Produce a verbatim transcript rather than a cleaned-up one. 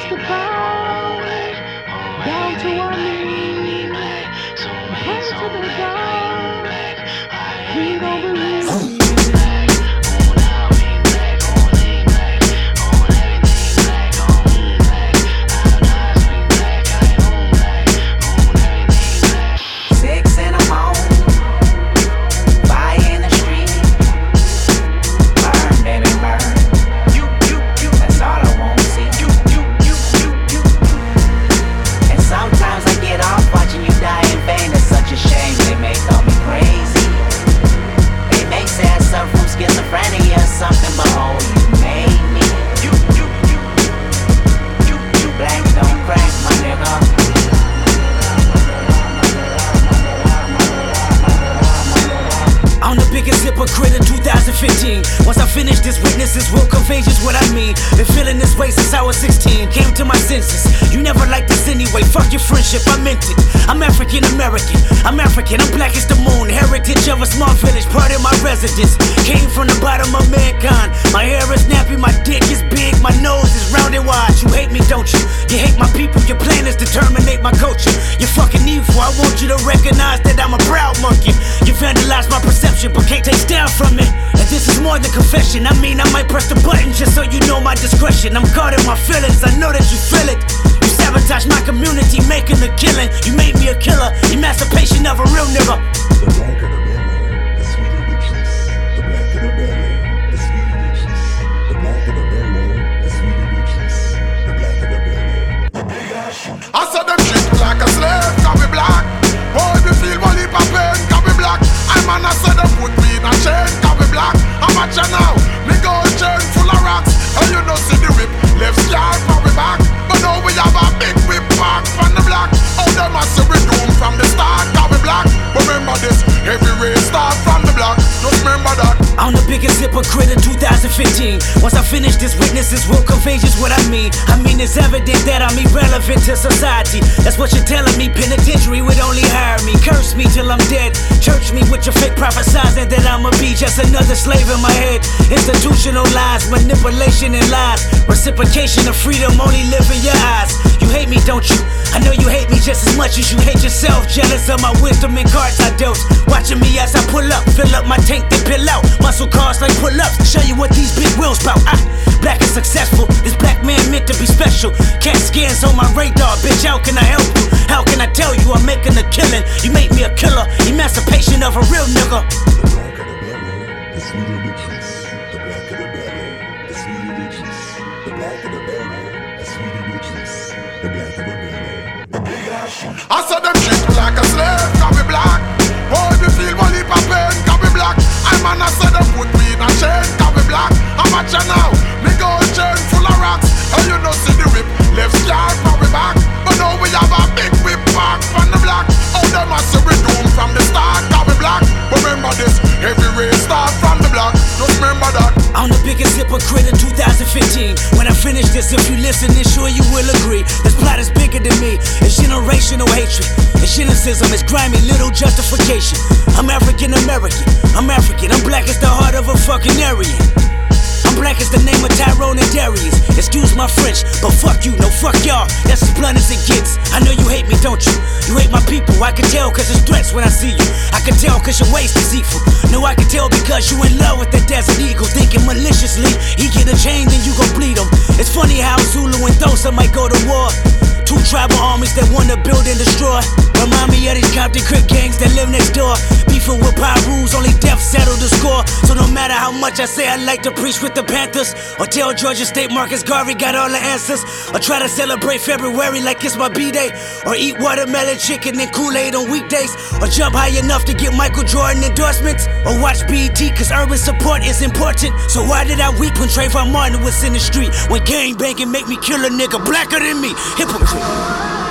press the power down to our knees. Pray to the God. We don't believe. Hypocrite in two thousand fifteen. Once I finish this, witnesses will contagious what I mean. Been feeling this way since I was sixteen. Came to my senses. You never liked this anyway. Fuck your friendship, I meant it. I'm African American. I'm African. I'm black as the moon. Heritage of a small village, part of my residence. Came from the bottom of mankind. My hair is nappy, my dick is big, my nose is round and wide. You hate me, don't you? You hate my people. Your plan is to terminate my culture. You're fucking evil. I want you to recognize that I'm a proud monkey. You vandalize my perception, but can't take down from it. And this is more than confession. I mean, I might press the button just so you know my discretion. I'm caught in my feelings, I know that you feel it. You sabotage my community, making a killing. You made me a killer, emancipation of a real nigga. The black of the belly, the sweeter the juice. The black of the belly, the sweeter the juice. The black of the belly, the sweeter the juice. The black of the belly, the big ass. I saw them treat me like a slave, cause we black. Oh, if you feel one heap of pain, cause we black. I man, I said them put me in a chain, cause we black. I'm at you now, me gold chain full of rocks. And you don't see the whip, left scar for we back. But now we have a big whip back from the black. Oh, them a say we doomed from the start, cause we black. But remember this, every race start from the black. Just remember that. I'm the biggest hypocrite in two thousand fifteen. Once I finish this, witnesses will contagious what I mean. I mean, it's evident that I'm irrelevant to society. That's what you're telling me. Penitentiary would only hire me. Curse me till I'm dead. Church me with your fake prophesizing that I'ma be just another slave in my head. Institutional lies, manipulation and lies. Reciprocation of freedom only live in your eyes. You hate me, don't you? I know you hate me just as much as you hate yourself. Jealous of my wisdom and cards I dealt. Watching me as I pull up, fill up my tank, then pill out. Muscle cars like pull-ups, show you what these big wheels bout. Ah, black and successful, this black man meant to be special. Cat scans on my radar, bitch, how can I help you? How can I tell you I'm making a killing? You made me a killer, emancipation of a real nigga. The black of the belly, the sweeter the juice. The black of the belly, the sweeter the juice. The black of the belly, the sweeter the juice. The black of the belly, the big ass. I saw them treat me like a slave, cause we black. Oh, if you feel one heap of pain, cause we black. I man, I said them put me in a chain, cause we black. I'm at you now, me gold chain full of rocks. And you don't see the whip, left scar for we back. But now we have a big whip back from the black. Oh, them a say we doomed from the start, cause we black. But remember this, every race start from the black. Just remember that. I'm the biggest hypocrite in two thousand fifteen. When I finish this, if you listen, then sure you will agree. This plot is bigger than me. It's generational hatred. It's cynicism. It's grimy, little justification. I'm African American. I'm African. I'm black as the heart of a fucking Aryan. I'm black as the name of Tyrone and Darius. Excuse my French, but fuck you, no fuck y'all. That's as blunt as it gets. I know you hate me, don't you? You hate my people, I can tell cause it's threats when I see you. I can tell cause your waist is deceitful. No, I can tell because you in love with the desert eagle. Thinking maliciously, he get a chain then you gon' bleed him. It's funny how Zulu and Xhosa might go to war. Two tribal armies that wanna build and destroy. Remind me of these Compton Crip gangs that live next door. Beefing with Pyrus, only death settled the score. So no matter how much I say I like to preach with the Panthers, or tell Georgia State Marcus Garvey got all the answers, or try to celebrate February like it's my B-Day, or eat watermelon chicken and Kool-Aid on weekdays, or jump high enough to get Michael Jordan endorsements, or watch B E T cause urban support is important. So why did I weep when Trayvon Martin was in the street? When gang banging make me kill a nigga blacker than me? Hypocrite.